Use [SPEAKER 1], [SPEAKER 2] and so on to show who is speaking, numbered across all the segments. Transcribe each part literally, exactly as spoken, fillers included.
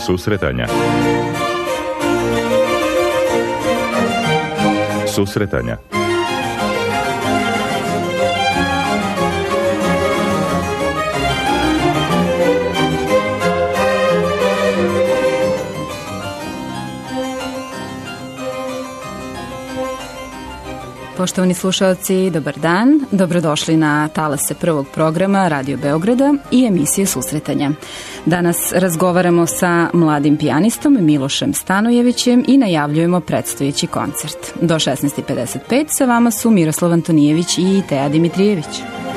[SPEAKER 1] Susretanja. Susretanja.
[SPEAKER 2] Poštovani slušalci, dobar dan. Dobrodošli na talase prvog programa Radio Beograda i emisije Susretanja. Danas razgovaramo sa mladim pijanistom Milošem Stanojevićem i najavljujemo predstojeći koncert. Do šesnaest pedeset pet sa vama su Miroslav Antonijević i Teja Dimitrijević.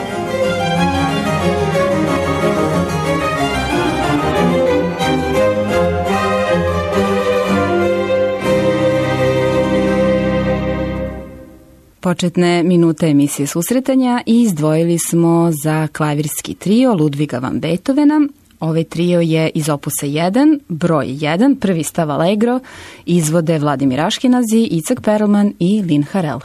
[SPEAKER 2] Početne minute emisije Susretanja i izdvojili smo za klavirski trio Ludviga van Beethovena. Ovaj trio je iz opusa jedan, broj jedan, prvi stav Allegro, izvode Vladimir Aškenazi, Icak Perelman i Lin Harel.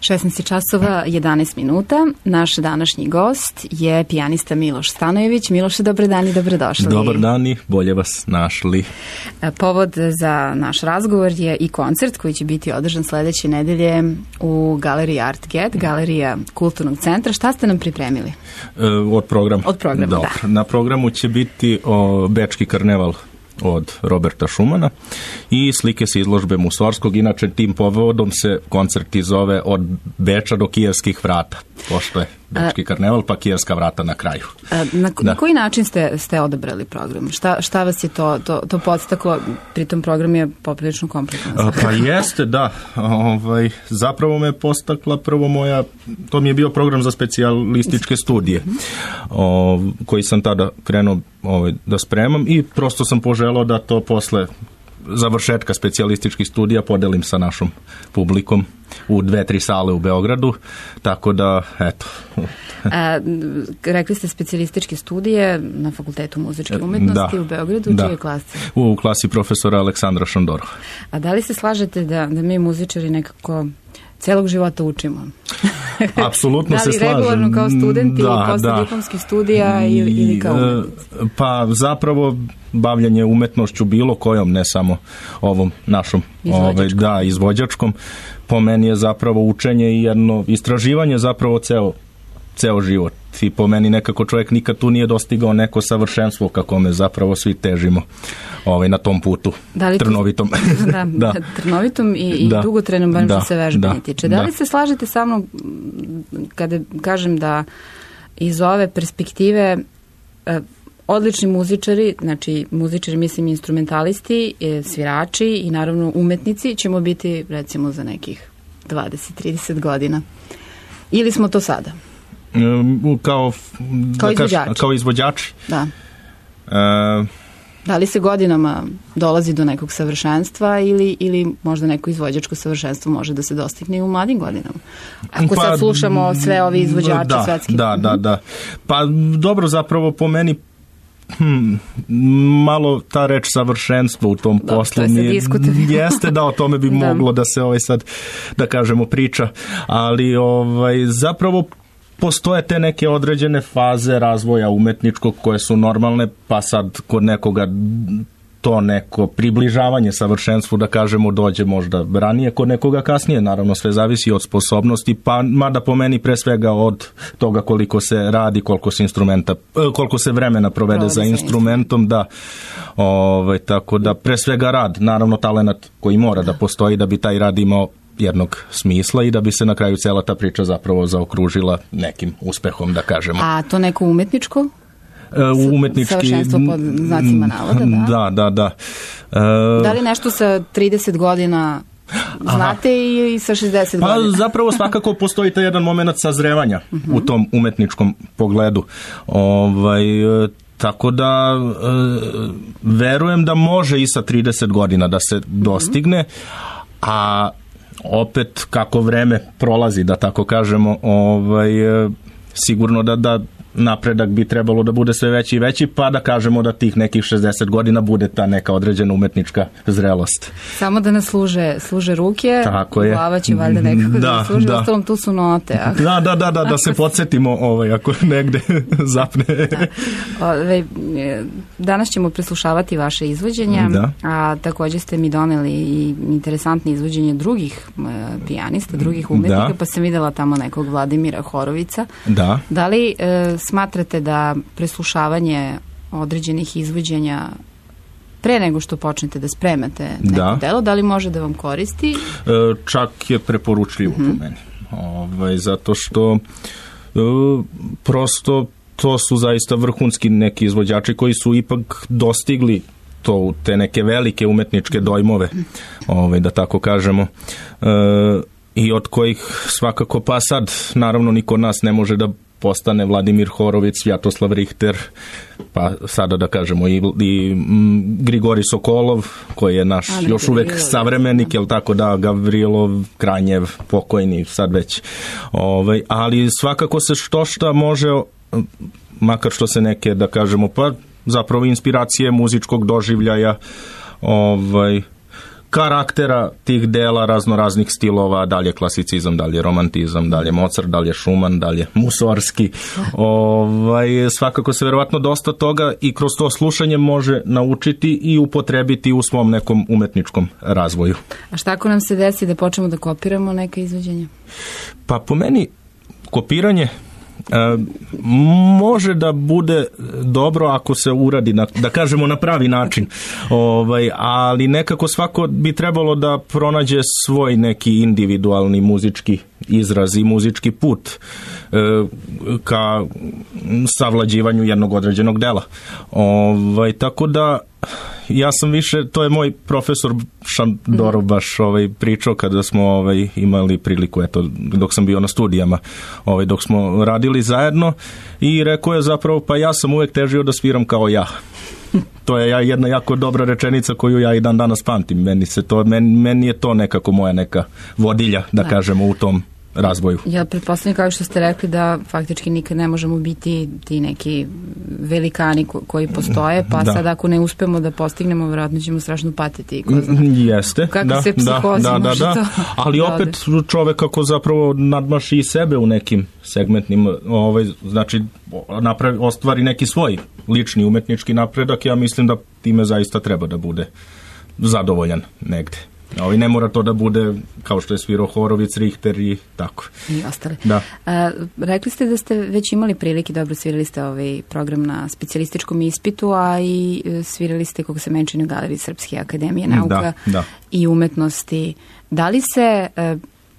[SPEAKER 2] šesnaest časova, jedanaest minuta. Naš današnji gost je pijanista Miloš Stanojević. Miloše, dobar dan i dobrodošli.
[SPEAKER 1] Dobar dan i bolje vas našli.
[SPEAKER 2] Povod za naš razgovor je i koncert koji će biti održan sledeće nedelje u Galeriji Art Get, galerija Kulturnog centra. Šta ste nam pripremili?
[SPEAKER 1] E, od programa.
[SPEAKER 2] Od programa,
[SPEAKER 1] Dobro.
[SPEAKER 2] Da.
[SPEAKER 1] Na programu će biti o, Bečki karneval od Roberta Schumana i slike sa izložbe Mussorgskog. Inače, tim povodom se koncert i zove Od Beča do Kijevskih vrata, pošto je Bečki karneval, pa Kijevska vrata na kraju.
[SPEAKER 2] A, na, na koji način ste, ste odabrali program? Šta, šta vas je to, to, to podstaklo? Pritom program je poprilično komplikovan.
[SPEAKER 1] Pa jeste, da. Ovaj, zapravo me postakla prvo moja, to mi je bio program za specijalističke studije, o, koji sam tada krenuo ovaj, da spremam i prosto sam poželao da to posle završetka specijalističkih studija podelim sa našom publikom u dve, tri sale u Beogradu, tako da, eto.
[SPEAKER 2] A, rekli ste specijalističke studije na Fakultetu muzičke umetnosti da, u Beogradu, u
[SPEAKER 1] da.
[SPEAKER 2] čijoj klasi?
[SPEAKER 1] U klasi profesora Aleksandra Šandorova.
[SPEAKER 2] A da li se slažete da, da mi muzičari nekako celog života učimo?
[SPEAKER 1] Apsolutno se slažem.
[SPEAKER 2] Da li regularno kao studenti da, posle da. diplomskih studija ili, ili kao umetnici?
[SPEAKER 1] Pa zapravo bavljanje umetnošću bilo kojom, ne samo ovom našom ovaj, da, izvođačkom, po meni je zapravo učenje i jedno istraživanje zapravo ceo, ceo život. I po meni nekako čovjek nikad tu nije dostigao neko savršenstvo kako me zapravo svi težimo ovaj, na tom putu, da trnovitom.
[SPEAKER 2] Da, da. trnovitom i, i da. dugotrenom, barem što se vežbanje da. tiče. Da, da li se slažete sa mnom kada kažem da iz ove perspektive eh, odlični muzičari, znači muzičari mislim instrumentalisti, svirači i naravno umetnici ćemo biti recimo za nekih dvadeset do trideset godina. Ili smo to sada?
[SPEAKER 1] Kao,
[SPEAKER 2] kao
[SPEAKER 1] da
[SPEAKER 2] izvođači.
[SPEAKER 1] Kaž, kao izvođači.
[SPEAKER 2] Da.
[SPEAKER 1] E...
[SPEAKER 2] Da li se godinama dolazi do nekog savršenstva ili, ili možda neko izvođačko savršenstvo može da se dostigne i u mladim godinama? Ako pa, sad slušamo sve ovi izvođači
[SPEAKER 1] da,
[SPEAKER 2] svetski.
[SPEAKER 1] Da, da, da. Pa dobro, zapravo po meni Hmm, malo ta reč savršenstvo u tom da, poslu mi jeste da o tome bi da. moglo da se ovaj sad da kažemo priča, ali ovaj zapravo postoje te neke određene faze razvoja umetničkog koje su normalne, pa sad kod nekoga to neko približavanje savršenstvu, da kažemo, dođe možda ranije, kod nekoga kasnije, naravno sve zavisi od sposobnosti, pa mada po meni pre svega od toga koliko se radi, koliko se instrumenta, koliko se vremena provede Prove za instrumentom, da, ovaj, tako da pre svega rad, naravno talenat koji mora da postoji da bi taj rad imao jednog smisla i da bi se na kraju cela ta priča zapravo zaokružila nekim uspehom, da kažemo.
[SPEAKER 2] A to neko umetničko?
[SPEAKER 1] Uh, umetnički...
[SPEAKER 2] Savršenstvo pod znacima navoda, da?
[SPEAKER 1] Da, da, da.
[SPEAKER 2] Uh, da li nešto sa trideset godina znate i, i sa šezdeset
[SPEAKER 1] pa,
[SPEAKER 2] godina?
[SPEAKER 1] Pa zapravo svakako postoji taj jedan moment sazrevanja uh-huh. u tom umetničkom pogledu. Ovaj, tako da uh, verujem da može i sa trideset godina da se dostigne, a opet kako vreme prolazi, da tako kažemo, ovaj, sigurno da, da napredak bi trebalo da bude sve veći i veći, pa da kažemo da tih nekih šezdeset godina bude ta neka određena umetnička zrelost.
[SPEAKER 2] Samo da nas služe, služe ruke,
[SPEAKER 1] tako je.
[SPEAKER 2] Glava će valjda nekako da, da služe, da. Ostalom tu su note. Ako... Da,
[SPEAKER 1] da, da, da, da se podsjetimo ovaj, ako negde zapne.
[SPEAKER 2] Da. Ove, danas ćemo preslušavati vaše izvođenja, da. A takođe ste mi doneli i interesantne izvođenje drugih pijanista, drugih umetnika, da. Pa sam videla tamo nekog Vladimira Horovica.
[SPEAKER 1] Da.
[SPEAKER 2] Da li e, smatrate da preslušavanje određenih izvođenja pre nego što počnete da spremate neko da. delo, da li može da vam koristi?
[SPEAKER 1] E, čak je preporučljivo mm-hmm. po meni. Ovaj, zato što e, prosto to su zaista vrhunski neki izvođači koji su ipak dostigli to, te neke velike umetničke dojmove, ovaj, da tako kažemo, e, i od kojih svakako pa sad, naravno niko od nas ne može da postane Vladimir Horović, Svjatoslav Richter, pa sada da kažemo i, i m, Grigori Sokolov, koji je naš Ali, još uvek Gavrilov, savremenik, jel tako da, Gavrilov, Kranjev, pokojni, sad već. Ovaj, ali svakako se što šta može, makar što se neke, da kažemo, pa zapravo inspiracije muzičkog doživljaja, ovaj, karaktera tih dela, raznoraznih stilova, dalje klasicizam, dalje romantizam, dalje Mozart, dalje Schumann, dalje Mussorski. Ovaj, svakako se verovatno dosta toga i kroz to slušanje može naučiti i upotrebiti u svom nekom umetničkom razvoju.
[SPEAKER 2] A šta ako nam se desi da počnemo da kopiramo neka izvođenja?
[SPEAKER 1] Pa po meni kopiranje E, može da bude dobro ako se uradi, na, da kažemo na pravi način, ovaj, ali nekako svako bi trebalo da pronađe svoj neki individualni muzički izraz i muzički put e, ka savlađivanju jednog određenog dela. Ovaj, tako da ja sam više, to je moj profesor Šandorov baš ovaj, pričao kada smo ovaj, imali priliku, eto, dok sam bio na studijama, ovaj, dok smo radili zajedno, i rekao je zapravo, pa ja sam uvek težio da sviram kao ja. To je jedna jako dobra rečenica koju ja i dan danas pamtim. Meni, se to, meni, meni je to nekako moja neka vodilja, da, da. kažemo, u tom razvoju.
[SPEAKER 2] Ja pretpostavljam, kao što ste rekli, da faktički nikad ne možemo biti ti neki velikani ko, koji postoje, pa da. sad ako ne uspemo da postignemo, vjerojatno ćemo strašno patiti. Ko zna.
[SPEAKER 1] Jeste.
[SPEAKER 2] Kako
[SPEAKER 1] da,
[SPEAKER 2] se psihozi
[SPEAKER 1] da, da,
[SPEAKER 2] može
[SPEAKER 1] da,
[SPEAKER 2] to
[SPEAKER 1] ali
[SPEAKER 2] da
[SPEAKER 1] opet čovek ako zapravo nadmaši i sebe u nekim segmentnim, ovaj, znači napravi, ostvari neki svoj lični umetnički napredak, ja mislim da time zaista treba da bude zadovoljan negde. Ovi ne mora to da bude kao što je svirao Horovic, Richter i tako.
[SPEAKER 2] I ostale.
[SPEAKER 1] Da.
[SPEAKER 2] A, rekli ste da ste već imali prilike, dobro svirali ste ovaj program na specijalističkom ispitu, a i svirali ste, kako se menčini, u Galeriji Srpske akademije nauka
[SPEAKER 1] da, da.
[SPEAKER 2] i umetnosti. Da li se e,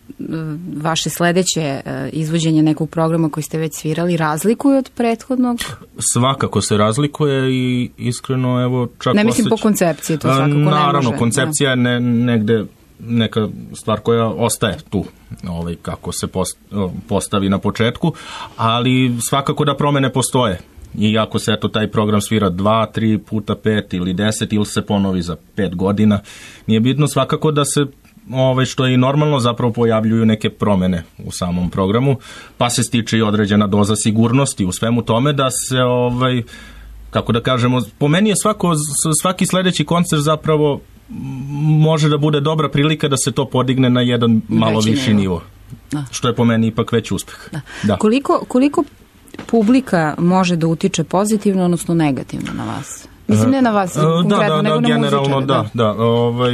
[SPEAKER 2] vaše sledeće izvođenje nekog programa koji ste već svirali razlikuje od prethodnog?
[SPEAKER 1] Svakako se razlikuje i iskreno, evo, čak
[SPEAKER 2] ne mislim
[SPEAKER 1] osjeć...
[SPEAKER 2] po koncepciji, to svakako ne može.
[SPEAKER 1] Naravno, koncepcija je ne, negde neka stvar koja ostaje tu, ovaj, kako se postavi na početku, ali svakako da promene postoje. I ako se eto taj program svira dva, tri puta pet ili deset ili se ponovi za pet godina, nije bitno, svakako da se Ove, što je i normalno, zapravo pojavljuju neke promene u samom programu, pa se stiče i određena doza sigurnosti u svemu tome da se, ovaj, kako da kažemo, po meni je svako, svaki sledeći koncert zapravo može da bude dobra prilika da se to podigne na jedan malo veći viši nivo, nivo da. Što je po meni ipak veći uspeh. Da. Da.
[SPEAKER 2] Koliko, koliko publika može da utiče pozitivno, odnosno negativno na vas? Mislim, ne na vas, konkretno,
[SPEAKER 1] da, da,
[SPEAKER 2] nego
[SPEAKER 1] da,
[SPEAKER 2] na
[SPEAKER 1] generalno,
[SPEAKER 2] muzičare.
[SPEAKER 1] Da, da, da ovaj...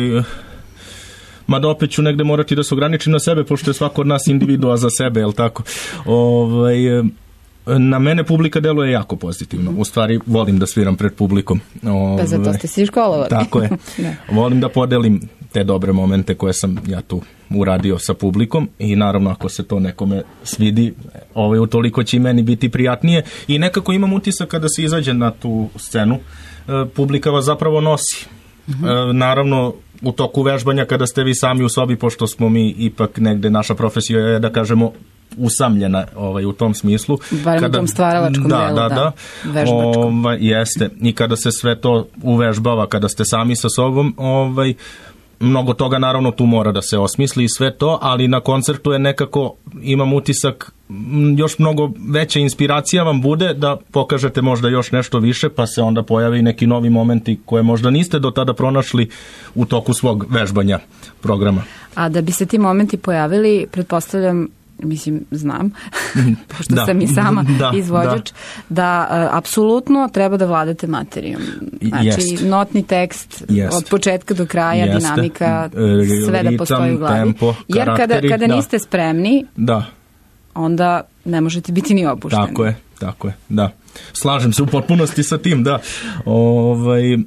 [SPEAKER 1] Mada opet ću negde morati da se ograničim na sebe, pošto je svako od nas individua za sebe, jel tako? Ovaj, na mene publika deluje jako pozitivno. U stvari, volim da sviram pred publikom. Ovaj,
[SPEAKER 2] pa zato ste svi školovali.
[SPEAKER 1] Tako je. Volim da podelim te dobre momente koje sam ja tu uradio sa publikom i naravno ako se to nekome svidi, ovaj, utoliko će i meni biti prijatnije i nekako imam utisak kada se izađe na tu scenu, publika vas zapravo nosi. Uh-huh. Naravno, u toku vežbanja kada ste vi sami u sobi, pošto smo mi ipak negde, naša profesija je, da kažemo, usamljena ovaj, u tom smislu.
[SPEAKER 2] Barem kada, u tom stvaralačkom
[SPEAKER 1] da,
[SPEAKER 2] delu,
[SPEAKER 1] da, da,
[SPEAKER 2] vežbačkom.
[SPEAKER 1] Ovaj, jeste. I kada se sve to uvežbava, kada ste sami sa sobom, ovaj, mnogo toga naravno tu mora da se osmisli i sve to, ali na koncertu je nekako, imam utisak, još mnogo veća inspiracija vam bude da pokažete možda još nešto više, pa se onda pojave i neki novi momenti koje možda niste do tada pronašli u toku svog vežbanja programa.
[SPEAKER 2] A da bi se ti momenti pojavili, pretpostavljam, mislim, znam, pošto da, sam i sama da, izvođač, da, da uh, apsolutno treba da vladate materijom. Znači, jest. Notni tekst, jest. Od početka do kraja, jeste. Dinamika, sve da postoji u glavi. Tempo, jer kada, kada da. niste spremni, da. onda ne možete biti ni opušteni.
[SPEAKER 1] Tako je, tako je, da. Slažem se u potpunosti sa tim, da. Ovaj...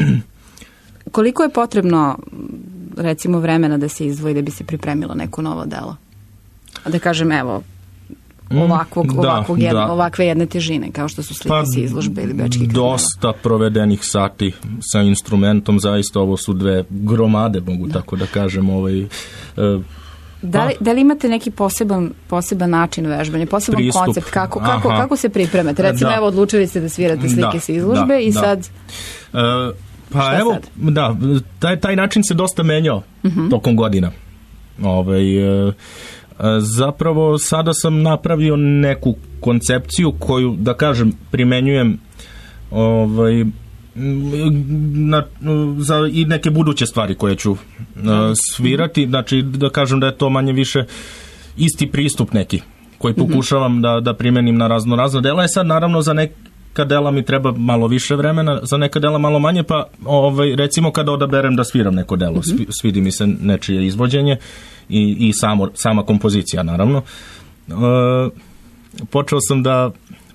[SPEAKER 2] Koliko je potrebno, recimo, vremena da se izdvoji da bi se pripremilo neko novo delo? Da kažem, evo, ovakvog, mm, da, ovakvog jedne, da. ovakve jedne težine, kao što su slike pa, sa izložbe ili bečki kanala.
[SPEAKER 1] Dosta provedenih sati sa instrumentom, zaista ovo su dve gromade, mogu da. tako da kažem. Ovaj, uh,
[SPEAKER 2] da, li, da li imate neki poseban, poseban način vežbanja, poseban pristup. koncept, kako, kako, kako se pripremate? Recimo, da. evo, odlučili ste da svirate slike da, sa izložbe da, i da. sad... Uh,
[SPEAKER 1] pa
[SPEAKER 2] šta
[SPEAKER 1] evo,
[SPEAKER 2] sad?
[SPEAKER 1] da, taj, taj način se dosta menjao uh-huh. tokom godina. Ovaj... Uh, Zapravo sada sam napravio neku koncepciju koju, da kažem, primenjujem ovaj, na, za i neke buduće stvari koje ću uh, svirati, znači da kažem da je to manje više isti pristup neki koji pokušavam mm-hmm. da, da primenim na razno razno dela. Je sad naravno za neka dela mi treba malo više vremena, za neka dela malo manje, pa ovaj, recimo kada odaberem da sviram neko delo, mm-hmm. svidi mi se nečije izvođenje i, i samo, sama kompozicija naravno. Uh, počeo sam da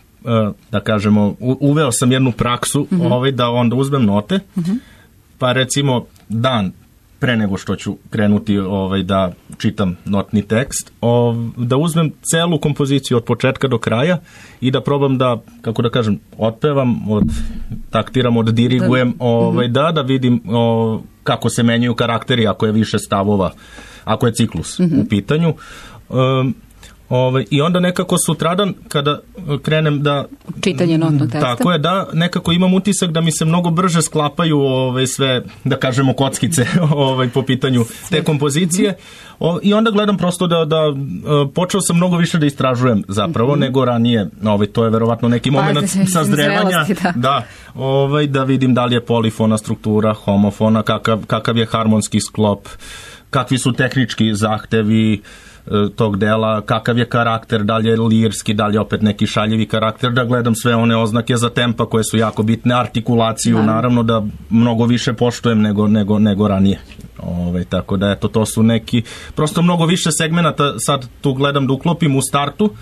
[SPEAKER 1] da kažemo, uveo sam jednu praksu mm-hmm. ovaj, da onda uzmem note, mm-hmm. pa recimo dan pre nego što ću krenuti ovaj, da čitam notni tekst, ov, da uzmem celu kompoziciju od početka do kraja i da probam da, kako da kažem, otpevam, od, taktiram, oddirigujem, ovaj, mm-hmm. da, da vidim o, kako se menjaju karakteri ako je više stavova, ako je ciklus mm-hmm. u pitanju. Um, Ove, i onda nekako sutradan kada krenem da
[SPEAKER 2] čitanje notnog teksta,
[SPEAKER 1] tako je, da nekako imam utisak da mi se mnogo brže sklapaju ove, sve, da kažemo, kockice ove, po pitanju te kompozicije. O, i onda gledam prosto da, da počeo sam mnogo više da istražujem zapravo mm-hmm. nego ranije. Ove, to je verovatno neki moment sazrevanja, da, da, ove, da vidim da li je polifona struktura, homofona, kakav, kakav je harmonski sklop, kakvi su tehnički zahtevi tog dela, kakav je karakter, da li je lirski, da li je opet neki šaljivi karakter, da gledam sve one oznake za tempa koje su jako bitne, artikulaciju, da. Naravno da mnogo više poštujem nego, nego, nego ranije. Ove, tako da eto, to su neki, prosto mnogo više segmenata sad tu gledam da uklopim u startu,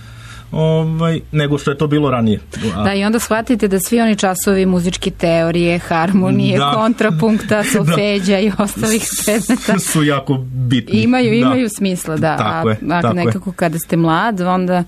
[SPEAKER 1] Ovaj, nego što je to bilo ranije.
[SPEAKER 2] A... Da, i onda shvatite da svi oni časovi muzičke teorije, harmonije, da. kontrapunkta, solfeđa i ostalih predmeta
[SPEAKER 1] su jako bitni.
[SPEAKER 2] Imaju, imaju da. smisla, da.
[SPEAKER 1] Tako
[SPEAKER 2] a,
[SPEAKER 1] je,
[SPEAKER 2] a
[SPEAKER 1] tako
[SPEAKER 2] nekako
[SPEAKER 1] je.
[SPEAKER 2] Kada ste mlad, onda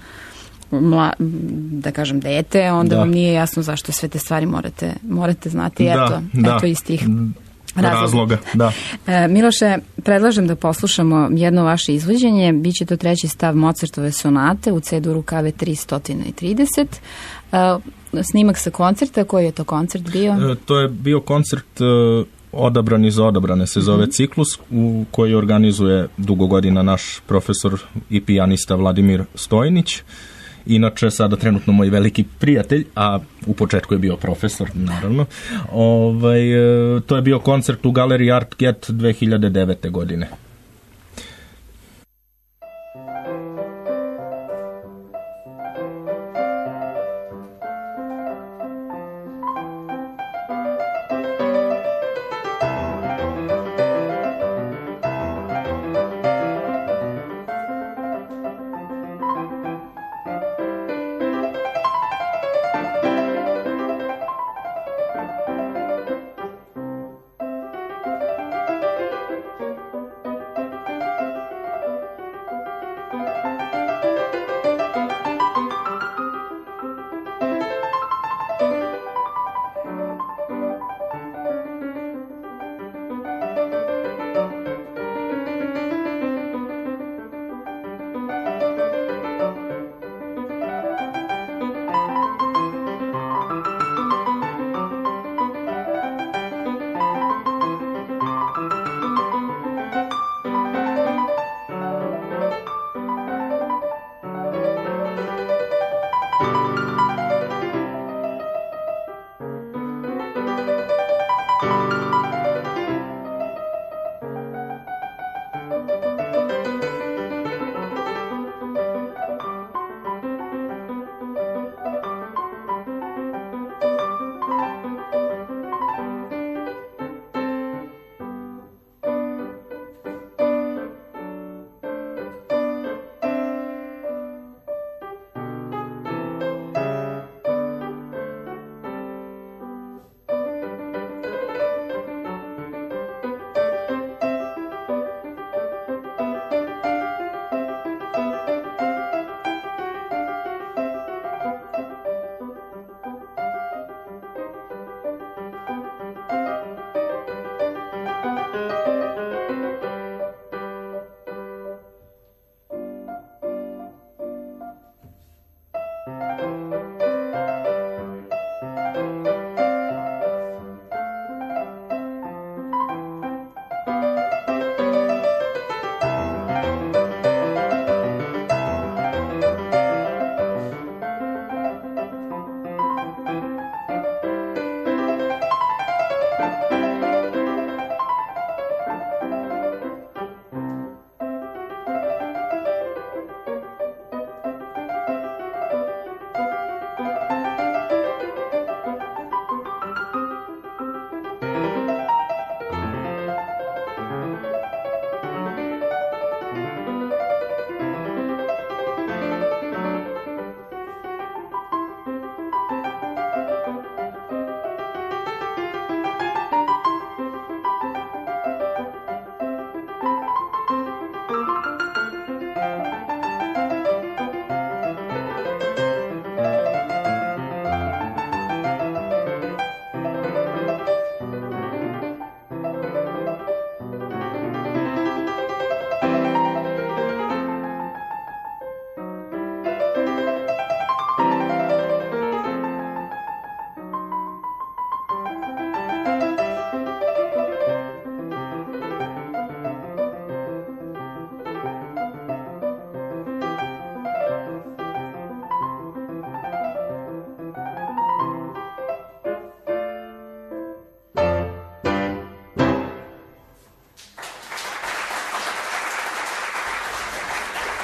[SPEAKER 2] mla, da kažem dete, onda da. vam nije jasno zašto sve te stvari morate, morate znati.
[SPEAKER 1] Da,
[SPEAKER 2] eto,
[SPEAKER 1] da.
[SPEAKER 2] eto istih razloga.
[SPEAKER 1] razloga da.
[SPEAKER 2] E, Miloše, predlažem da poslušamo jedno vaše izvođenje. Biće to treći stav Mozartove sonate u C-duru K V tristo trideset. E, snimak sa koncerta. Koji je to koncert bio?
[SPEAKER 1] E, to je bio koncert e, Odabran iz odabrane se zove mm-hmm. ciklus, u koji organizuje dugo godina naš profesor i pijanista Vladimir Stojnić. Inače, sada trenutno moj veliki prijatelj, a u početku je bio profesor, naravno. Ovaj, to je bio koncert u Galeriji Art Get dve hiljade devete. godine.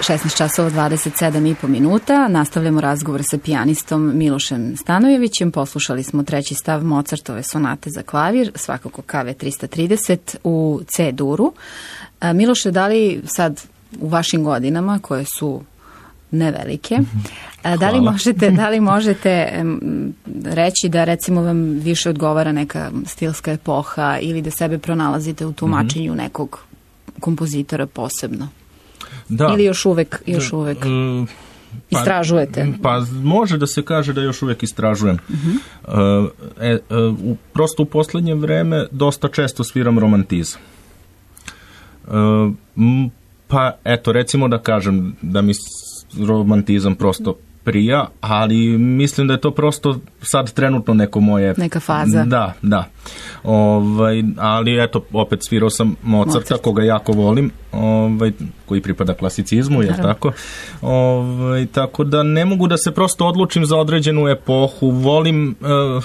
[SPEAKER 2] šesnaest časova dvadeset sedam i po minuta. Nastavljamo razgovor sa pijanistom Milošem Stanojevićem. Poslušali smo treći stav Mozartove sonate za klavir, svakako K V tristo trideset u C duru. Miloše, da li sad u vašim godinama, koje su nevelike, da li možete, da li možete reći da recimo vam više odgovara neka stilska epoha ili da sebe pronalazite u tumačenju mm-hmm. nekog kompozitora posebno? Da. Ili još uvek, još uvek uh, pa, istražujete?
[SPEAKER 1] Pa može da se kaže da još uvek istražujem. Uh-huh. Uh, e, uh, prosto u poslednje vreme dosta često sviram romantizam. Uh, m, pa eto, recimo da kažem da mi romantizam prosto prija, ali mislim da je to prosto sad trenutno neko moje...
[SPEAKER 2] Neka faza.
[SPEAKER 1] Da, da. Ovaj, ali eto, opet svirao sam Mozarta, Mozart. Koga jako volim, ovaj, koji pripada klasicizmu, je tako? Ovaj, tako da ne mogu da se prosto odlučim za određenu epohu. Volim... Uh,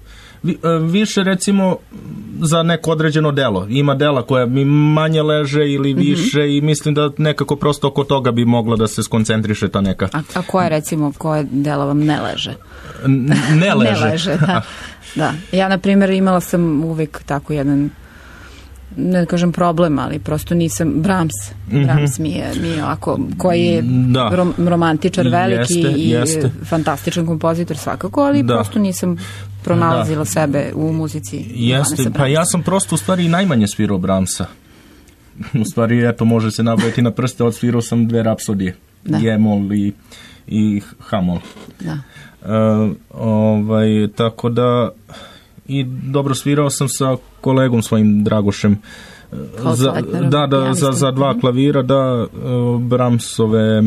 [SPEAKER 1] više recimo za neko određeno delo. Ima dela koja mi manje leže ili više mm-hmm. i mislim da nekako prosto oko toga bi mogla da se skoncentriše ta neka.
[SPEAKER 2] A, a koje recimo, koje delo vam ne leže?
[SPEAKER 1] N- ne leže.
[SPEAKER 2] Ne leže, da. da. Ja, na primjer, imala sam uvijek tako jedan, ne da kažem problem, ali prosto nisam, Brahms, mm-hmm. Brahms mi je, mi je ovako, koji je da. rom, romantičar veliki jeste, i jeste. fantastičan kompozitor svakako, ali da. prosto nisam pronalazila da. sebe u muzici.
[SPEAKER 1] Jeste, pa ja sam prosto u stvari i najmanje svirao Brahmsa. U stvari, eto, može se nabrojati na prste, odsvirao sam dve rapsodije, G-mol i, i H-mol. Da. Uh, ovaj, tako da i dobro svirao sam sa kolegom svojim Dragošem za, da, da, za, za dva klavira, da, uh, Brahmsove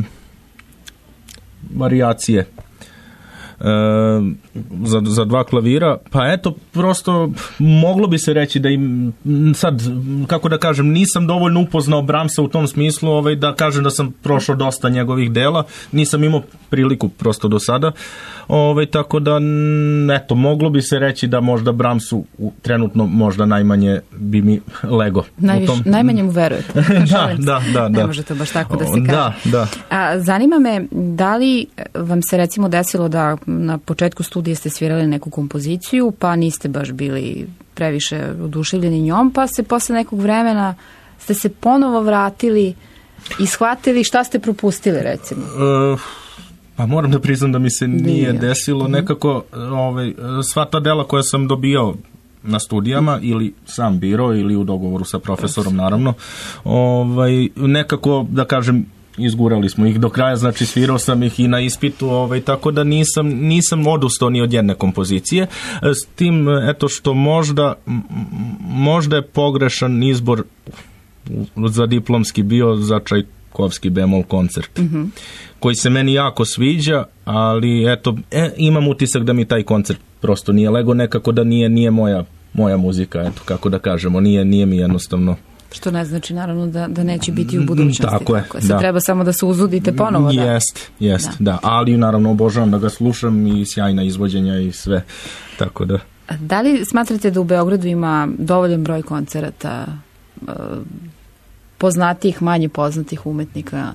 [SPEAKER 1] varijacije uh, za, za dva klavira, pa eto, prosto moglo bi se reći da im sad, kako da kažem, nisam dovoljno upoznao Brahmsa u tom smislu, ovaj, da kažem da sam prošao dosta njegovih dela, nisam imao priliku prosto do sada. Ove, tako da, eto, moglo bi se reći da možda Brahmsu trenutno možda najmanje bi mi lego.
[SPEAKER 2] Najviš, tom... Najmanje mu verujete.
[SPEAKER 1] da, da, da, da.
[SPEAKER 2] Ne može to baš tako da se kaže.
[SPEAKER 1] Da, da.
[SPEAKER 2] A, zanima me, da li vam se recimo desilo da na početku studija ste svirali neku kompoziciju, pa niste baš bili previše oduševljeni njom, pa se posle nekog vremena ste se ponovo vratili i shvatili šta ste propustili, recimo?
[SPEAKER 1] Uh... Pa moram da priznam da mi se nije, nije. desilo. Nekako ovaj, sva ta dela koja sam dobio na studijama ili sam birao ili u dogovoru sa profesorom naravno, ovaj, nekako da kažem izgurali smo ih do kraja, znači svirao sam ih i na ispitu, ovaj, tako da nisam, nisam odustao ni od jedne kompozicije. S tim, eto što možda možda je pogrešan izbor za diplomski bio za Čajkovski bemol koncert. Mhm. Koji se meni jako sviđa, ali eto, e, imam utisak da mi taj koncert prosto nije lego, nekako da nije, nije moja, moja muzika, eto, kako da kažemo, nije, nije mi jednostavno.
[SPEAKER 2] Što ne znači naravno da, da neće biti u budućnosti.
[SPEAKER 1] Tako je,
[SPEAKER 2] tako. Da. Treba samo da se uzudite ponovo. Da.
[SPEAKER 1] Jest, jest, da. da. Ali naravno obožavam da ga slušam i sjajna izvođenja i sve, tako da.
[SPEAKER 2] Da li smatrate da u Beogradu ima dovoljan broj koncerata poznatijih, manje poznatih umetnika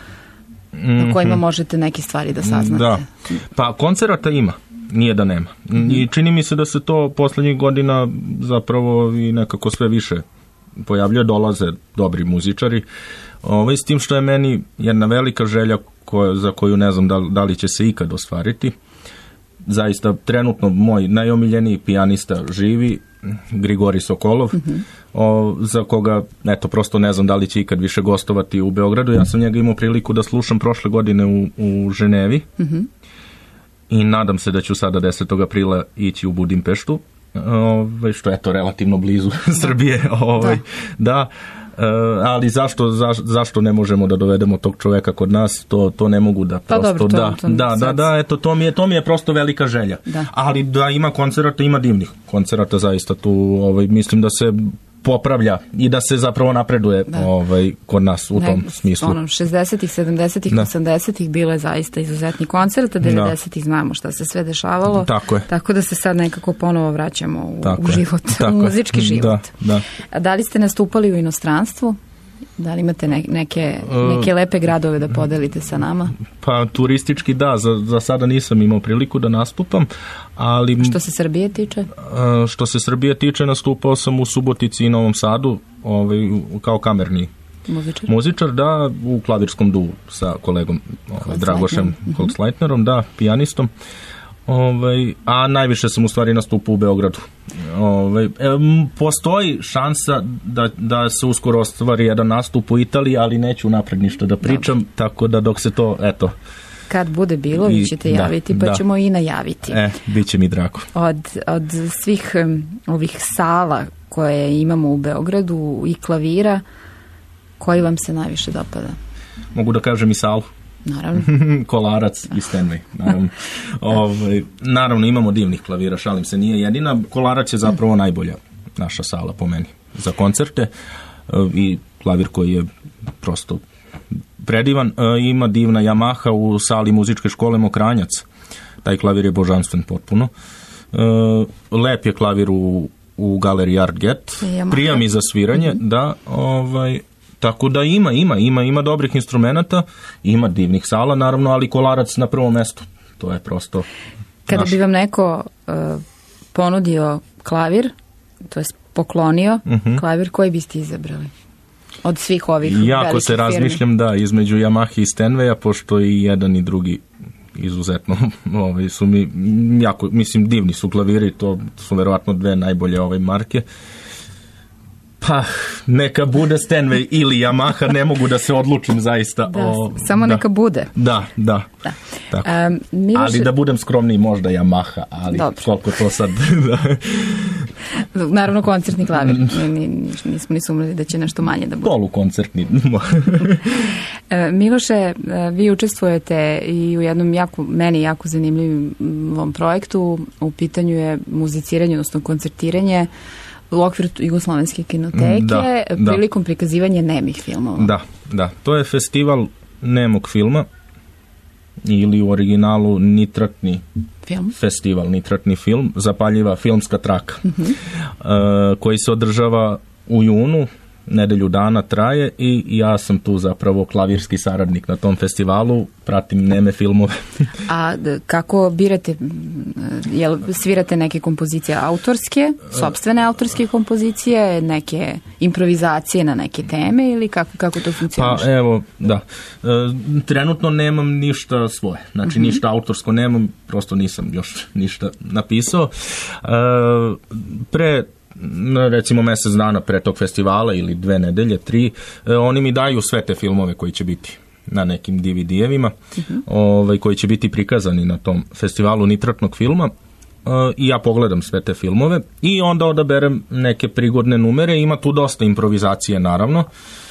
[SPEAKER 2] na kojima možete neke stvari da saznate?
[SPEAKER 1] Da, pa koncerata ima, nije da nema. Mm-hmm. I čini mi se da se to poslednjih godina zapravo i nekako sve više pojavljuje, dolaze dobri muzičari. Ovaj, s tim što je meni jedna velika želja koja, za koju ne znam da, da li će se ikad ostvariti. Zaista trenutno moj najomiljeniji pijanista živi, Grigorij Sokolov, mm-hmm. o, za koga, eto, prosto ne znam da li će ikad više gostovati u Beogradu. Ja sam njega imao priliku da slušam prošle godine u, u Ženevi mm-hmm. i nadam se da ću sada desetog aprila ići u Budimpeštu, ovaj, što je to relativno blizu Srbije. Ovaj, da. da. Uh, ali zašto, za, zašto ne možemo da dovedemo tog čoveka kod nas, to, to ne mogu da prosto,
[SPEAKER 2] pa dobro, to,
[SPEAKER 1] da,
[SPEAKER 2] to,
[SPEAKER 1] da, da, da, eto, to mi je, to mi je prosto velika želja.
[SPEAKER 2] Da.
[SPEAKER 1] Ali da ima koncerata, ima divnih koncerata zaista tu, ovaj, mislim da se popravlja i da se zapravo napreduje da. ovaj, kod nas u ne, tom smislu.
[SPEAKER 2] Ono, šezdesetih, sedamdesetih, da. osamdesetih bilo je zaista izuzetni koncert, a devedesetih znamo šta se sve dešavalo.
[SPEAKER 1] Tako je.
[SPEAKER 2] Tako da se sad nekako ponovo vraćamo u, u život, u muzički život.
[SPEAKER 1] Da, da.
[SPEAKER 2] A da li ste nastupali u inostranstvu? Da li imate ne, neke, neke lepe gradove da podelite sa nama?
[SPEAKER 1] Pa turistički da, za, za sada nisam imao priliku da nastupam, ali...
[SPEAKER 2] Što se Srbije tiče?
[SPEAKER 1] Što se Srbije tiče, nastupao sam u Subotici i Novom Sadu, ovaj, kao kamerni
[SPEAKER 2] muzičar,
[SPEAKER 1] muzičar da, u klavirskom duo sa kolegom ovaj, Dragošem Holzleitnerom, da, pijanistom. Ovaj, a najviše sam u stvari nastupao u Beogradu. Ovaj, e, postoji šansa da, da se uskoro ostvari jedan nastup u Italiji, ali neću napred ništa da pričam, Dobre. Tako da dok se to, eto...
[SPEAKER 2] Kad bude bilo, vi ćete javiti, da, pa da. ćemo i najaviti.
[SPEAKER 1] E, bit će mi drago.
[SPEAKER 2] Od, od svih um, ovih sala koje imamo u Beogradu i klavira, koji vam se najviše dopada?
[SPEAKER 1] Mogu da kažem i salu.
[SPEAKER 2] Naravno.
[SPEAKER 1] Kolarac i Stenway. Naravno. Ovaj, naravno, imamo divnih klavira, šalim se, nije jedina. Kolarac je zapravo najbolja naša sala po meni za koncerte i klavir koji je prosto predivan. Ima divna Yamaha u sali muzičke škole Mokranjac. Taj klavir je božanstven potpuno. Lep je klavir u, u galeriji Art Get. Prijam i za sviranje, mm-hmm. da, ovaj... Tako da ima, ima, ima, ima dobrih instrumenata, ima divnih sala, naravno, ali Kolarac na prvom mestu. To je prosto
[SPEAKER 2] Kada naš. Bi vam neko uh, ponudio klavir, to je poklonio uh-huh. klavir, koji biste izabrali? Od svih ovih velikih firmi.
[SPEAKER 1] Jako se razmišljam, da, između Yamaha i Stenwaya, pošto i jedan i drugi izuzetno ovaj, su mi jako, mislim, divni su klaviri, to su verovatno dve najbolje ove marke. Pa, neka bude Stenway ili Yamaha, ne mogu da se odlučim zaista.
[SPEAKER 2] Da, o, samo da. Neka bude.
[SPEAKER 1] Da, da. da. Tako. Um, Miloš... Ali da budem skromniji, možda Yamaha, ali Dobre. Koliko to sad...
[SPEAKER 2] Naravno, koncertni klavir. Nismo ni sumnjali da će nešto manje da bude.
[SPEAKER 1] Polukoncertni.
[SPEAKER 2] Miloše, vi učestvujete i u jednom jako, meni jako zanimljivom projektu. U pitanju je muziciranje, odnosno koncertiranje u okviru Jugoslovenske kinoteke, da, prilikom da. prikazivanja nemih filmova.
[SPEAKER 1] Da, da. To je festival nemog filma ili u originalu nitratni film? Festival, nitratni film, zapaljiva filmska traka, uh-huh. uh, koji se održava u junu, nedelju dana traje i ja sam tu zapravo klavirski saradnik na tom festivalu, pratim neme filmove.
[SPEAKER 2] A kako birate, jel svirate neke kompozicije autorske, sopstvene autorske kompozicije, neke improvizacije na neke teme ili kako, kako to funkcioniše?
[SPEAKER 1] Pa evo, da. E, trenutno nemam ništa svoje, znači uh-huh. ništa autorsko nemam, prosto nisam još ništa napisao. E, pre recimo mjesec dana pre tog festivala ili dve nedelje, tri, oni mi daju sve te filmove koji će biti na nekim D V D-evima, uh-huh. ovaj, koji će biti prikazani na tom festivalu nitratnog filma i ja pogledam sve te filmove i onda odaberem neke prigodne numere, ima tu dosta improvizacije naravno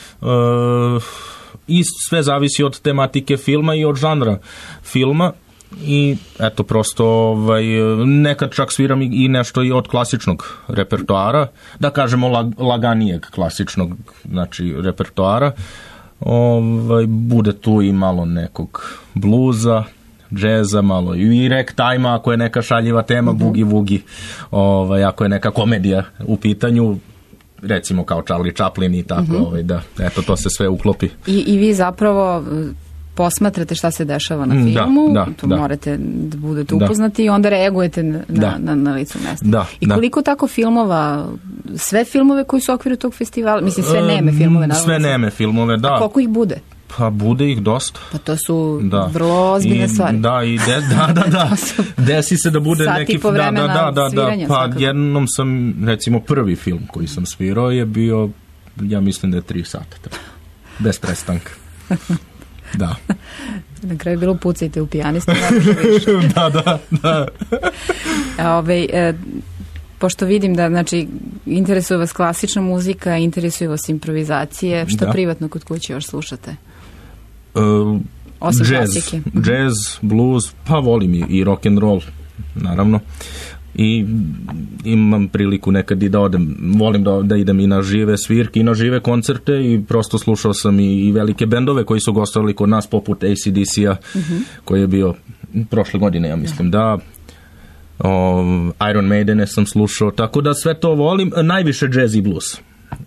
[SPEAKER 1] i sve zavisi od tematike filma i od žanra filma. I eto prosto ovaj, nekad čak sviram i nešto i od klasičnog repertoara, da kažemo lag, laganijeg klasičnog znači repertoara. Ovaj, bude tu i malo nekog bluza, džeza, malo i ragtime ako je neka šaljiva tema, mm-hmm. bugi vugi, ovaj, ako je neka komedija u pitanju, recimo kao Charlie Chaplin i tako, mm-hmm. ovaj, da, eto to se sve uklopi.
[SPEAKER 2] I, i vi zapravo posmatrate šta se dešava na filmu,
[SPEAKER 1] da, da,
[SPEAKER 2] to
[SPEAKER 1] da.
[SPEAKER 2] morate da budete upoznati da. I onda reagujete na,
[SPEAKER 1] da.
[SPEAKER 2] na, na licu mesta.
[SPEAKER 1] Da,
[SPEAKER 2] I koliko da. Tako filmova, sve filmove koji su u okviru tog festivala, mislim sve neme filmove, naravno.
[SPEAKER 1] Sve neme filmove, da.
[SPEAKER 2] A koliko ih bude?
[SPEAKER 1] Pa bude ih dosta.
[SPEAKER 2] Pa to su da. Vrlo ozbiljne
[SPEAKER 1] I,
[SPEAKER 2] stvari.
[SPEAKER 1] Da, i de, da, da, da. Desi se da bude
[SPEAKER 2] sati
[SPEAKER 1] neki...
[SPEAKER 2] po vremena
[SPEAKER 1] da, da, da,
[SPEAKER 2] sviranja.
[SPEAKER 1] Da, pa jednom sam, recimo prvi film koji sam svirao je bio, ja mislim da je tri sata. Bez prestanka. Da.
[SPEAKER 2] Na kraju bilo pucajte u pijanistu.
[SPEAKER 1] da, da, da.
[SPEAKER 2] Ove, e, pošto vidim da, znači, interesuje vas klasična muzika, interesuje vas improvizacije, šta da. Privatno kod kuće još slušate?
[SPEAKER 1] Uh,
[SPEAKER 2] Osim
[SPEAKER 1] jazz,
[SPEAKER 2] klasike.
[SPEAKER 1] Jazz, blues, pa volim i, i rock and roll, naravno. I imam priliku nekad i da odem, volim da, da idem i na žive svirke i na žive koncerte i prosto slušao sam i, i velike bendove koji su gostovali kod nas poput A C D C-a, uh-huh. koji je bio prošle godine, ja mislim, da um, Iron Maidene sam slušao, tako da sve to volim, najviše jazz i blues.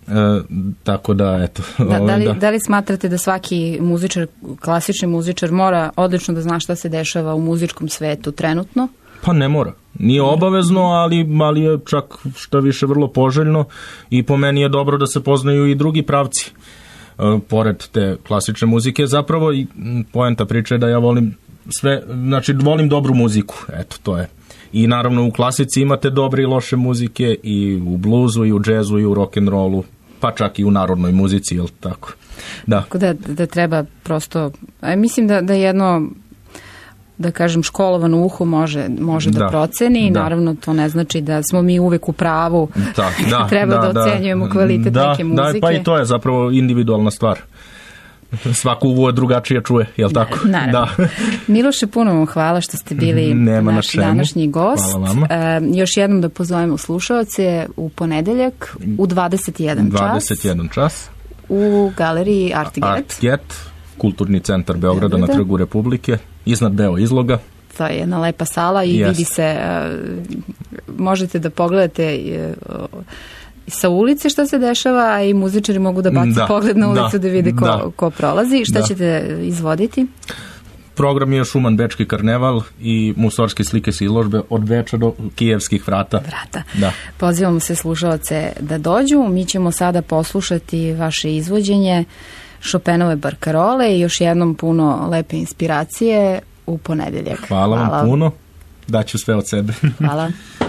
[SPEAKER 1] tako da, eto.
[SPEAKER 2] Da, da, li, da li smatrate da svaki muzičar, klasični muzičar mora odlično da zna šta se dešava u muzičkom svetu trenutno?
[SPEAKER 1] Pa ne mora. Nije obavezno, ali, ali je čak šta više vrlo poželjno i po meni je dobro da se poznaju i drugi pravci. E, pored te klasične muzike, zapravo i poenta priče je da ja volim sve, znači volim dobru muziku, eto to je. I naravno u klasici imate dobre i loše muzike i u bluzu i u džezu i u rock'n'rollu, pa čak i u narodnoj muzici, jel tako? Da.
[SPEAKER 2] Tako da, da treba prosto, mislim da, da jedno, da kažem, školovano uho može, može da, da proceni i da. Naravno to ne znači da smo mi uvek u pravu,
[SPEAKER 1] da, da,
[SPEAKER 2] treba da, da ocenjujemo kvalitet
[SPEAKER 1] da,
[SPEAKER 2] neke muzike.
[SPEAKER 1] Da, pa i to je zapravo individualna stvar. Svaku uvo drugačije čuje, jel tako?
[SPEAKER 2] Naravno. Da. Miloše, puno vam hvala što ste bili
[SPEAKER 1] Nema
[SPEAKER 2] naš
[SPEAKER 1] na
[SPEAKER 2] današnji gost. E, još jednom da pozovemo slušaoce u ponedeljak u dvadeset jedan čas.
[SPEAKER 1] dvadeset jedan čas.
[SPEAKER 2] U galeriji Artget.
[SPEAKER 1] Artget, Kulturni centar Beograda, Beograda na Trgu Republike, iznad deo izloga.
[SPEAKER 2] To je jedna lepa sala i yes. vidi se, uh, možete da pogledate uh, sa ulice šta se dešava, a i muzičari mogu da baci da, pogled na ulicu da, da vide ko, da. ko prolazi. Šta da. ćete izvoditi?
[SPEAKER 1] Program je Šuman Bečki karneval i Musorske slike s izložbe od Beča do Kijevskih vrata.
[SPEAKER 2] Vrata. Da. Pozivamo se slušaoce da dođu. Mi ćemo sada poslušati vaše izvođenje Chopinove barkarole i još jednom puno lepe inspiracije u ponedeljak.
[SPEAKER 1] Hvala, Hvala vam puno. Daću sve od sebe.
[SPEAKER 2] Hvala.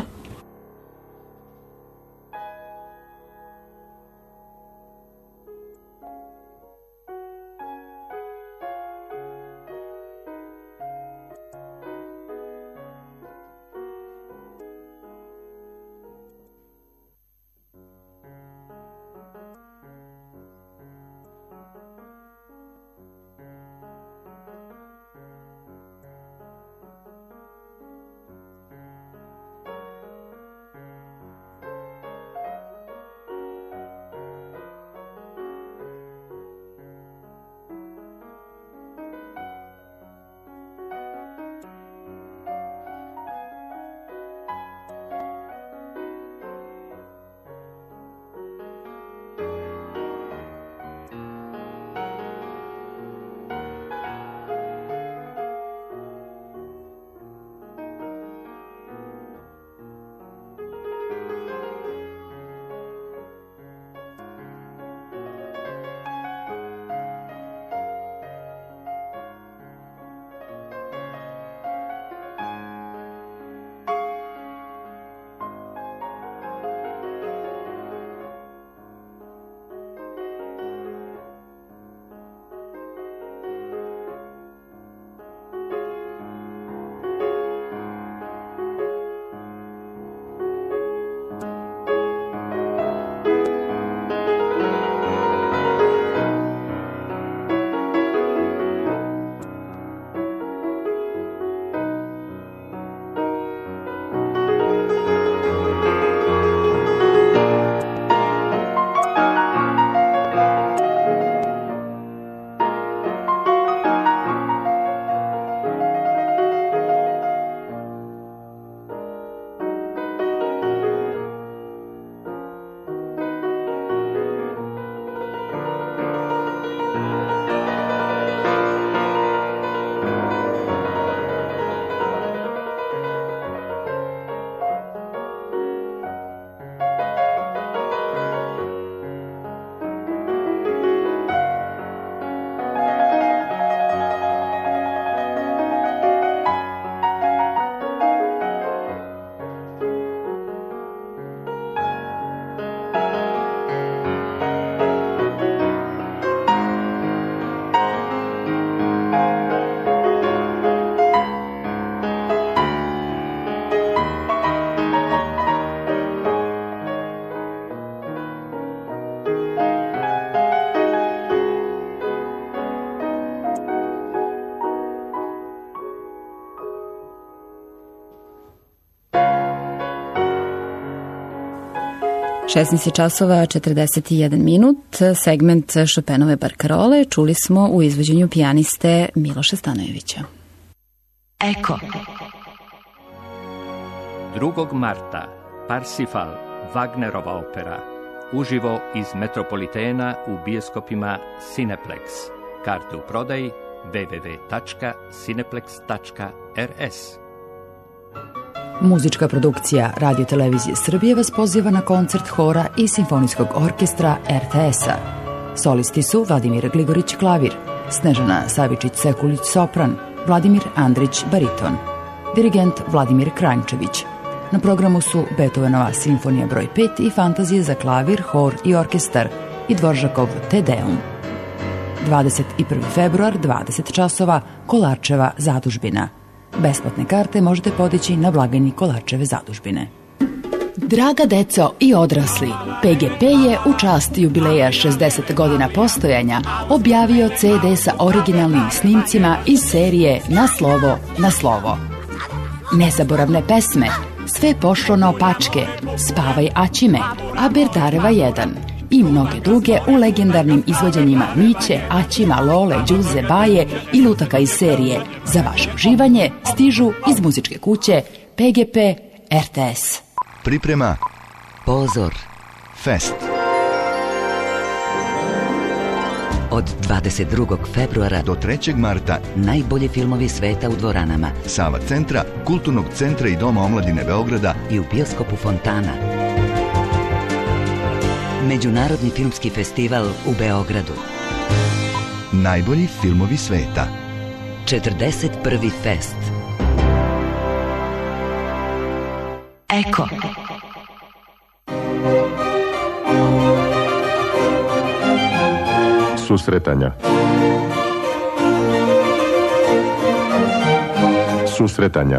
[SPEAKER 2] šesnaest časova četrdeset jedan minut, segment Chopinove barkarole čuli smo u izvođenju pijaniste Miloša Stanojevića.
[SPEAKER 3] Eko. drugog marta Parsifal, Wagnerova opera
[SPEAKER 4] uživo iz Metropolitena u bioskopima Cineplex. Karte u prodaji w w w tačka cineplex tačka r s.
[SPEAKER 2] Muzička produkcija Radio Televizije Srbije vas poziva na koncert hora i simfonijskog orkestra R T S-a. Solisti su Vladimir Gligorić klavir, Snežana Savičić-Sekulić sopran, Vladimir Andrić bariton, dirigent Vladimir Kranjčević. Na programu su Beethovenova simfonija broj pet i fantazije za klavir, hor i orkestar i Dvoržakov Te Deum. dvadeset prvi februar, dvadeset časova, Kolarčeva zadužbina. Besplatne karte možete podići na blagajni Kolarčeve zadužbine. Draga deco i odrasli, P G P je u čast jubileja šezdeset godina postojanja objavio C D sa originalnim snimcima iz serije Na slovo, na slovo. Nezaboravne pesme, Sve pošlo naopačke, Spavaj Aćime, Aberdareva jedan i mnoge druge u legendarnim izvođenjima Miće, Aćima, Lole, Đuze, Baje i lutaka iz serije. Za vaše uživanje stižu iz muzičke kuće P G P R T S.
[SPEAKER 5] Priprema Pozor Fest.
[SPEAKER 6] Od dvadeset drugog februara
[SPEAKER 5] do trećeg marta
[SPEAKER 6] najbolji filmovi sveta u dvoranama
[SPEAKER 5] Sava centra, Kulturnog centra i Doma omladine Beograda
[SPEAKER 6] i u bioskopu Fontana. Međunarodni filmski festival u Beogradu.
[SPEAKER 5] Najbolji filmovi sveta.
[SPEAKER 6] četrdeset prvi fest.
[SPEAKER 3] Eko.
[SPEAKER 7] Susretanja. Susretanja.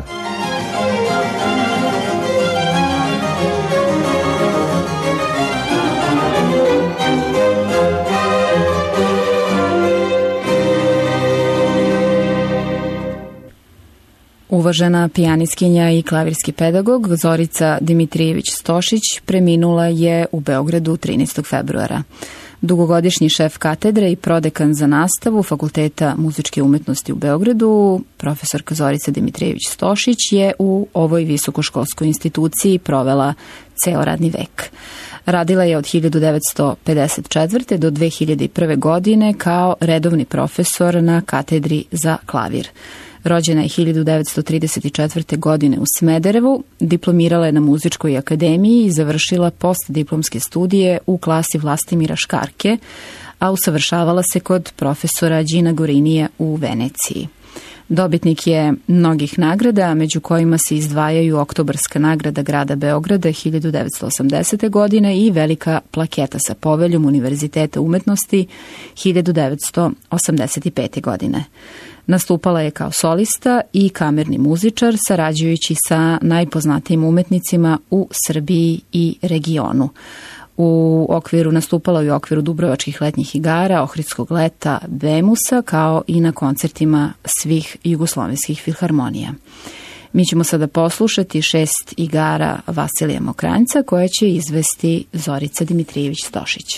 [SPEAKER 2] Uvažena pijanistkinja i klavirski pedagog Zorica Dimitrijević-Stošić preminula je u Beogradu trinaestog februara. Dugogodišnji šef katedre i prodekan za nastavu Fakulteta muzičke umetnosti u Beogradu, profesorka Zorica Dimitrijević-Stošić je u ovoj visokoškolskoj instituciji provela ceo radni vek. Radila je od hiljadu devetsto pedeset četvrte do dve hiljade prve. godine kao redovni profesor na katedri za klavir. Rođena je hiljadu devetsto trideset četvrte. godine u Smederevu, diplomirala je na Muzičkoj akademiji i završila postdiplomske studije u klasi Vlastimira Škarke, a usavršavala se kod profesora Đina Gorinije u Veneciji. Dobitnik je mnogih nagrada, među kojima se izdvajaju Oktobarska nagrada grada Beograda hiljadu devetsto osamdesete. godine i Velika plaketa sa poveljom Univerziteta umetnosti hiljadu devetsto osamdeset pete. godine. Nastupala je kao solista i kamerni muzičar, sarađujući sa najpoznatijim umetnicima u Srbiji i regionu. U okviru nastupala je u okviru Dubrovačkih letnjih igara, Ohridskog leta, Bemusa, kao i na koncertima svih jugoslovenskih filharmonija. Mi ćemo sada poslušati šest igara Vasilija Mokranjca koje će izvesti Zorica Dimitrijević-Stošić.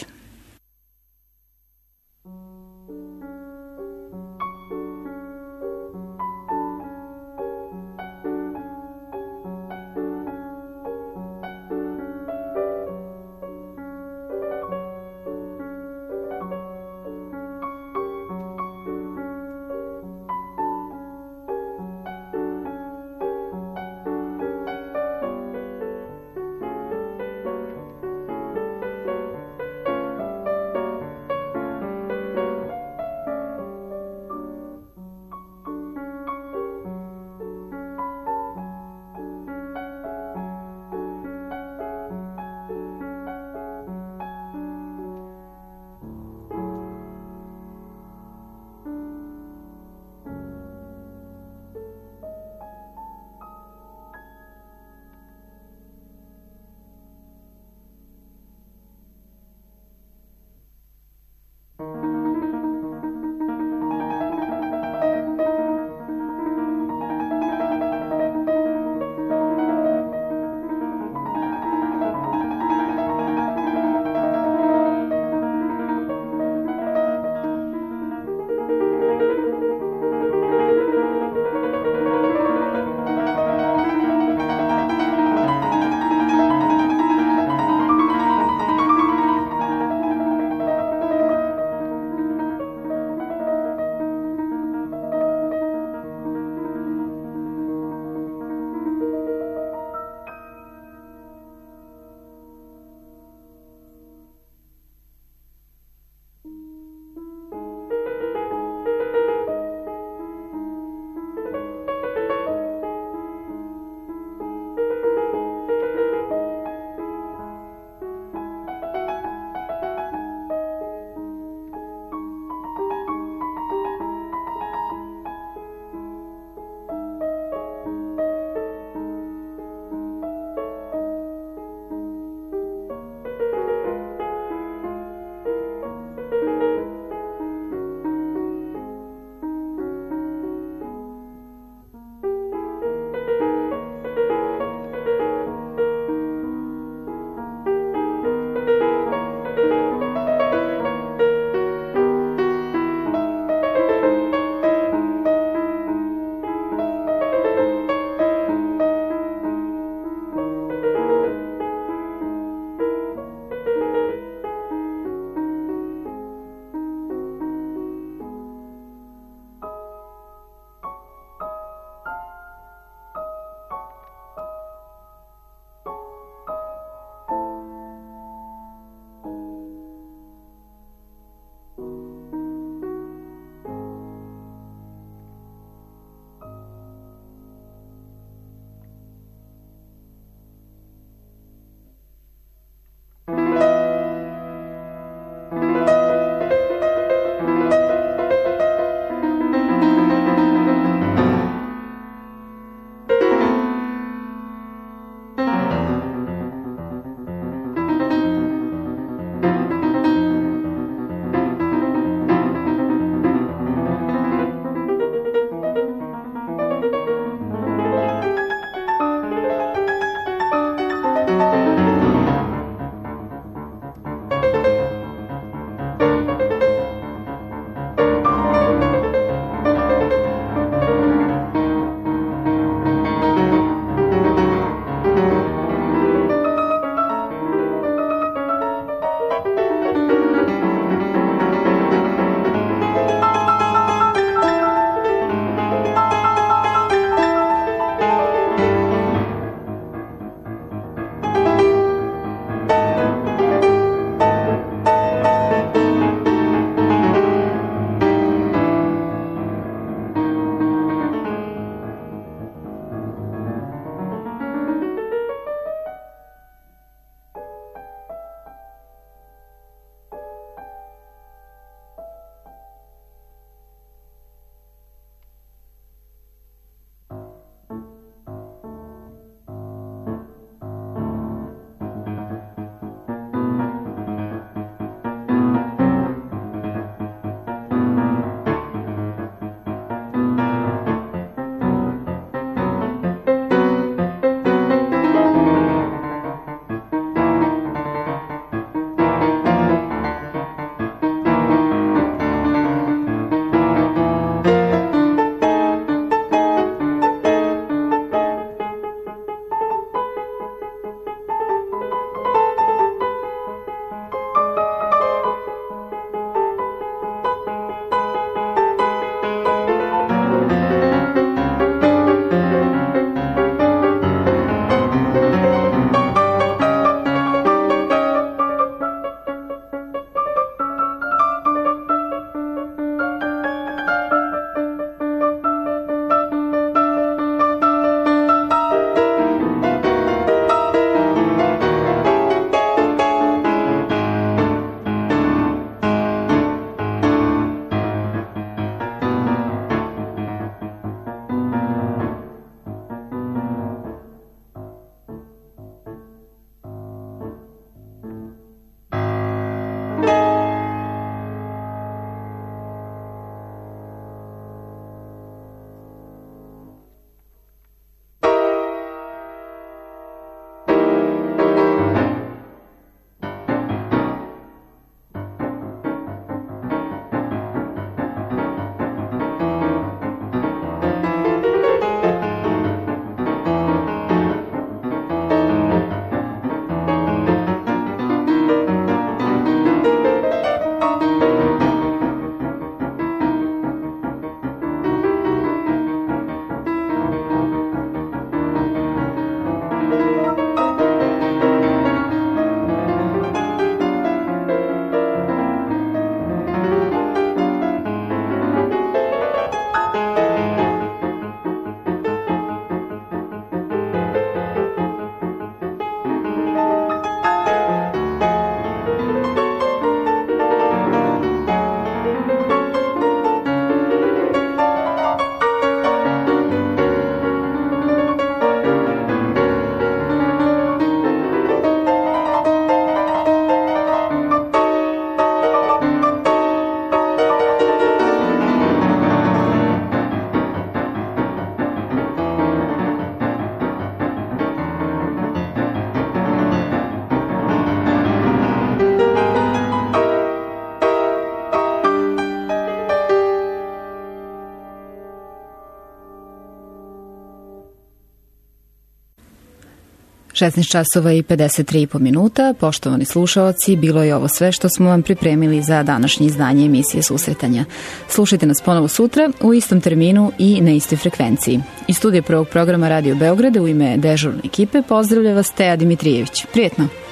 [SPEAKER 2] šesnaest časova i pedeset tri i po minuta. Poštovani slušaoci, bilo je ovo sve što smo vam pripremili za današnje izdanje emisije Susretanja. Slušajte nas ponovo sutra u istom terminu i na istoj frekvenciji. Iz studija prvog programa Radio Beograda u ime dežurne ekipe pozdravlja vas Teja Dimitrijević. Prijetno!